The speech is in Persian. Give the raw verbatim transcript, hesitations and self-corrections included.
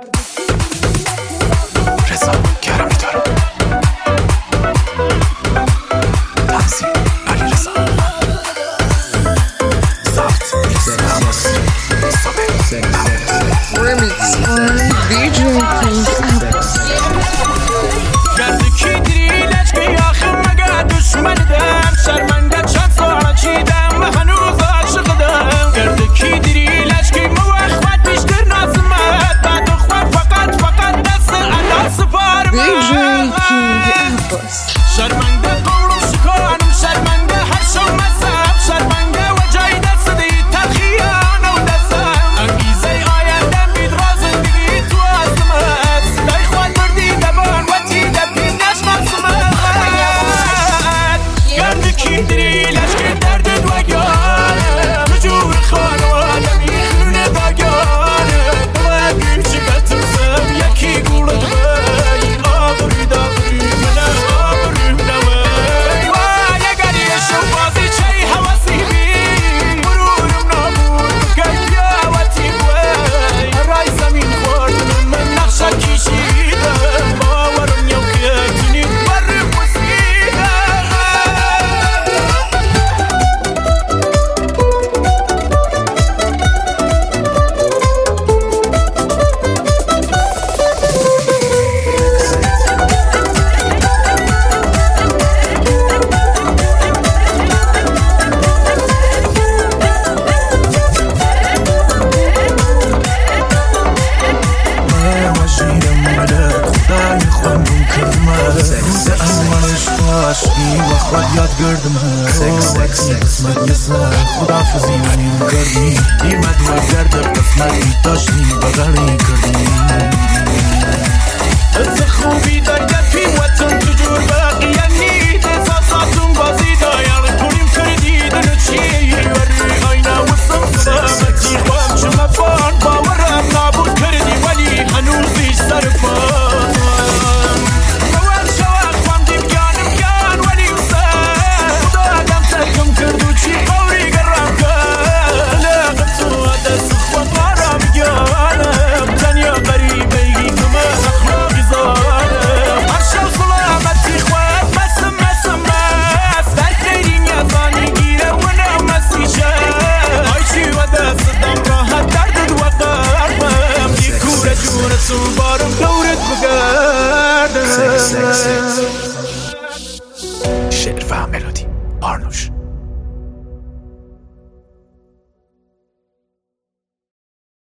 رضا گرمی دارم. تنظیم علی رضا. ضبط Remix on دی جی King Abbas. گرد کی دری لشکی آخر مگه دشمندم شرمنده چند ساله چیدم و هنوز عاشقدم. گرد کی دری لشکی موخوت بیشتر نازمت بعد خواه فقط فقط دست ادا سپارم. دی جی King Abbas. شرمنده قولم شکانم شرمنده هر شو مذهب شرمنده و جای دست دی تلخیان و دستم. انگیزه آیندم بید را زندگی تو عظمت دای خواد بردی دبان و تی دبی نشمر سمت. گرد کی دری لشکی دردت و گانه مجور خانواده میخونه باگانه باید بیم چی بترسم یکی گوله بی آبروی داغری منه آبروی منوی وای اگر یه شو بازی چی حواسی بی برورم نابود بکن یا و تیم وی رای زمین خوردنم من نقشه کشیدم باورم یو که تونی برم وسیدم. خود یاد گردم وقتی قسمت یه سر خدافزی منیم کردی ایمد و گرد قسمتی داشتی بغلی کردی. از خوبی در گفی وطن تجور باقی یعنی دساساتون بازی دایار کنیم کردی دنو چی وری آینا و سمسامتی خوام شما فان باورم نابود کردی ولی هنوزیش سر پان موال شواق فام دیم گانم گان ولی وسان دادم ترکم کردو چی قوری گرم کن لقم تو دست خوام غارم گانم تنیا قریبی کما اخلاقی زانم عرشم سلامتی خوام مسم مسم مس در دیرین یزانی گیره و نمسیشه آی چی و دست دم راحت دردد و قرمم دی کوره جونتون بارم دورت بگردم.